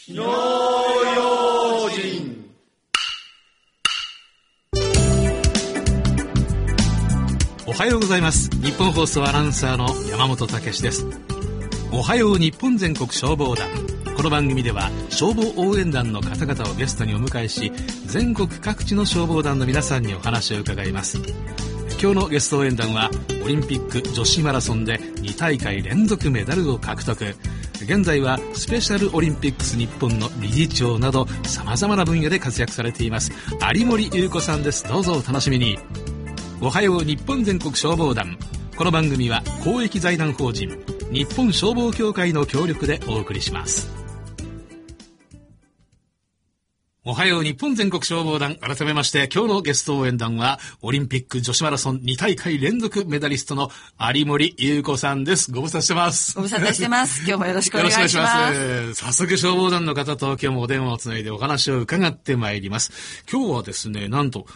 火の用心。 おはようございます。日本放送アナウンサーの山本武史です。おはよう日本全国消防団。この番組では消防応援団の方々をゲストにお迎えし、全国各地の消防団の皆さんにお話を伺います。今日のゲスト応援団はオリンピック女子マラソンで2大会連続メダルを獲得、現在はスペシャルオリンピックス日本の理事長など様々な分野で活躍されています有森裕子さんです。どうぞお楽しみに。おはよう日本全国消防団。この番組は公益財団法人日本消防協会の協力でお送りします。おはよう日本全国消防団。改めまして今日のゲスト応援団はオリンピック女子マラソン2大会連続メダリストの有森裕子さんです。ご無沙汰してます。 ご無沙汰してます。今日もよろしくお願いします。 よろしくお願いします。早速消防団の方と今日もお電話をつないでお話を伺ってまいります。今日はですね、なんと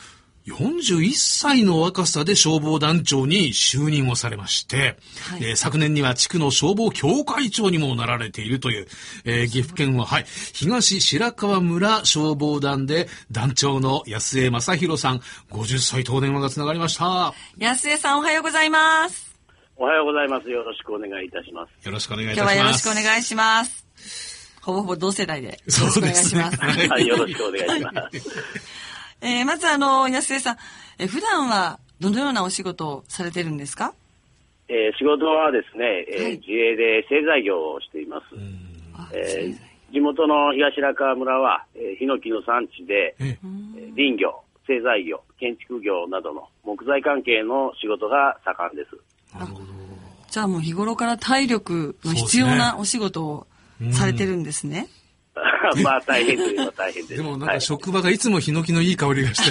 41歳の若さで消防団長に就任をされまして、はい、昨年には地区の消防協会長にもなられているという、岐阜県は、東白川村消防団で団長の安江正弘さん、50歳とお電話がつながりました。 安江さん、おはようございます。 おはようございます。よろしくお願いいたします。 よろしくお願いいたします。 今日はよろしくお願いします。ほぼほぼ同世代でよろしくお願いします。 はい、よろしくお願いします。 まず安江さん、普段はどのようなお仕事をされてるんですか？ 仕事はですね、自営で製材業をしています。地元の東白川村は、ヒノキの産地で、林業、製材業、建築業などの木材関係の仕事が盛んです。 じゃあもう日頃から体力の必要なお仕事をされてるんですね。 まあ大変といえば大変です。 でもなんか職場がいつもヒノキのいい香りがして、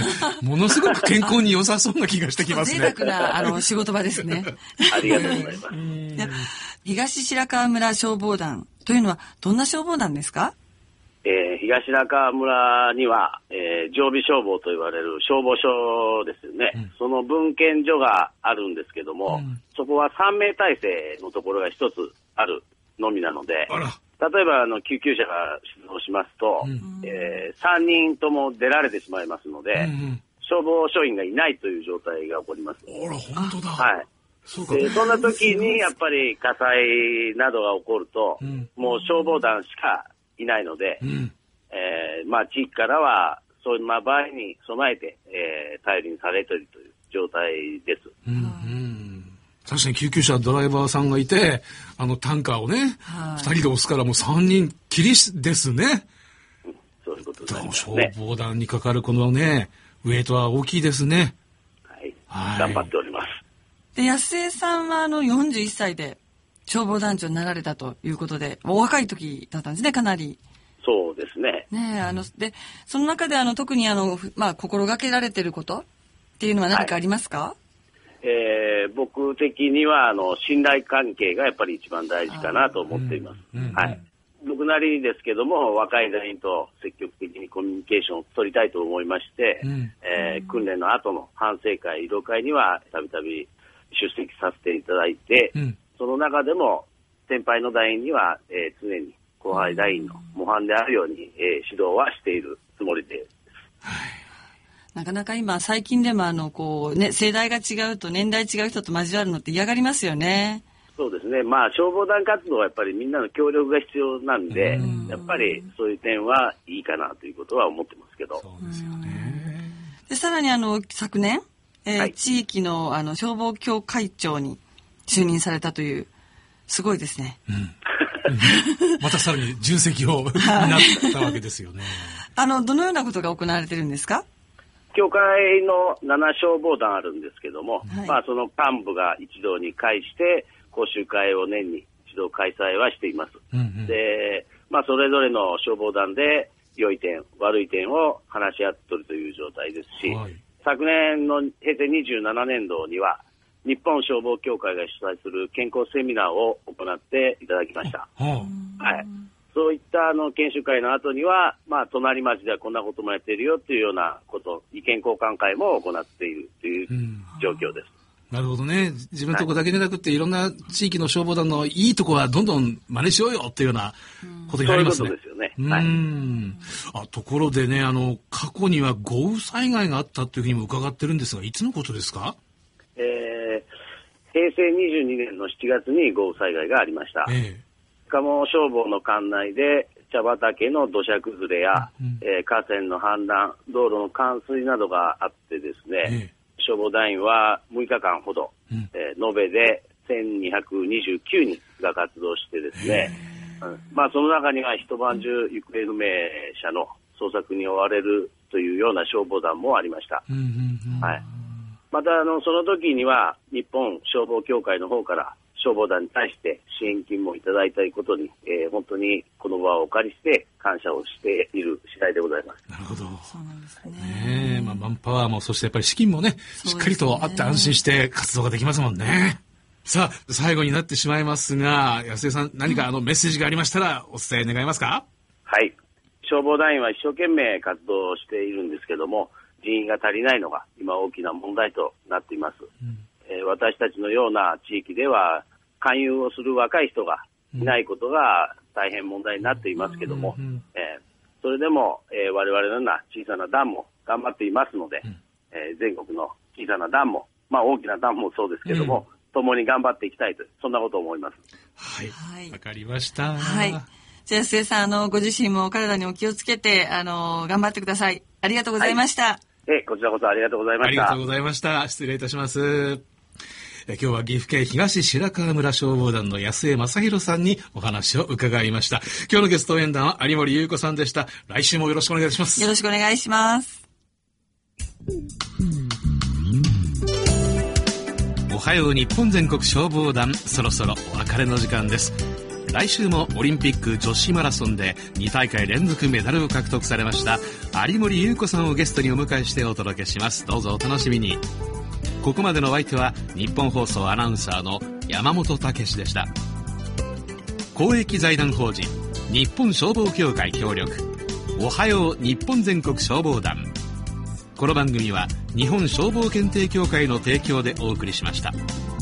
ものすごく健康に良さそうな気がしてきますね。 贅沢な仕事場ですね。 ありがとうございます。 東白川村消防団というのはどんな消防団ですか？ 東白川村には、常備消防と言われる消防署ですよね、その分検所があるんですけども、そこは3名体制のところが一つあるのみなので、例えば救急車が出動しますと、3人とも出られてしまいますので、消防署員がいないという状態が起こります。 あら、本当だ。 はい。そんな時にやっぱり火災などが起こると、もう消防団しかいないので、まあ地域からはそんな場合に備えて、頼りにされているという状態です。 確かに救急車ドライバーさんがいて、タンカーをね、2人で押すからもう3人きりですね。 そういうことですね。 消防団にかかるこのね、ウェイトは大きいですね。 はい。頑張っております。 で、安江さんは41歳で消防団長になられたということで、お若い時だったんですね、かなり。 そうですね。 で、その中で特に心がけられてることっていうのは何かありますか？ 僕的には信頼関係がやっぱり一番大事かなと思っています。はい。僕なりにですけども、若い団員と積極的にコミュニケーションを取りたいと思いまして、訓練の後の反省会、移動会にはたびたび出席させていただいて、その中でも先輩の団員には、常に後輩団員の模範であるように、指導はしているつもりです。 なかなか今最近でも世代が違うと年代違う人と交わるのって嫌がりますよね。 そうですね。まあ消防団活動はやっぱりみんなの協力が必要なんで、やっぱりそういう点はいいかなということは思ってますけど。 そうですよね。 で、さらに昨年、地域の消防協会長に就任されたという、すごいですね。 またさらに重責を担ったわけですよね。 どのようなことが行われてるんですか？ 協会の7消防団あるんですけども、その幹部が一堂に会して講習会を年に一度開催はしています。で、それぞれの消防団で良い点、悪い点を話し合っているという状態ですし、昨年の平成27年度には日本消防協会が主催する健康セミナーを行っていただきました。そういった研修会の後には、隣町ではこんなこともやっているよというようなこと、意見交換会も行っているという状況です。 なるほどね。自分のとこだけでなくて、いろんな地域の消防団のいいとこはどんどん真似しようよっていうようなことになりますね。 そういうことですよね。 ところでね、過去には豪雨災害があったというふうにも伺ってるんですが、いつのことですか？ 平成22年の7月に豪雨災害がありました。鴨消防の管内で茶畑の土砂崩れや、河川の氾濫、道路の冠水などがあってですね、消防団員は6日間ほど、延べで1229人が活動してですね、その中には一晩中行方不明者の捜索に追われるというような消防団もありました。またその時には日本消防協会の方から消防団に対して支援金もいただいたことに、本当にこの場をお借りして感謝をしている次第でございます。 なるほど。 そうなんですね。 マンパワーも、そしてやっぱり資金もね、しっかりとあって安心して活動ができますもんね。さあ、最後になってしまいますが、安江さん、何かメッセージがありましたらお伝え願えますか？ はい。消防団員は一生懸命活動しているんですけども、人員が足りないのが今大きな問題となっています。私たちのような地域では勧誘をする若い人がいないことが大変問題になっていますけども、それでも、我々のような小さな団も頑張っていますので、全国の小さな団も、大きな団もそうですけども、共に頑張っていきたいと、そんなことを思います。 はい、わかりました。 はい。じゃあ安江さん、ご自身もお体にお気をつけて頑張ってください。ありがとうございました。 こちらこそありがとうございました。 ありがとうございました。失礼いたします。今日は岐阜県東白川村消防団の安江正弘さんにお話を伺いました。今日のゲスト応援団は有森裕子さんでした。来週もよろしくお願いします。 よろしくお願いします。 おはよう日本全国消防団、そろそろお別れの時間です。来週もオリンピック女子マラソンで2大会連続メダルを獲得されました有森裕子さんをゲストにお迎えしてお届けします。どうぞお楽しみに。ここまでのお相手は日本放送アナウンサーの山本武史でした。公益財団法人日本消防協会協力、おはよう日本全国消防団。この番組は日本消防検定協会の提供でお送りしました。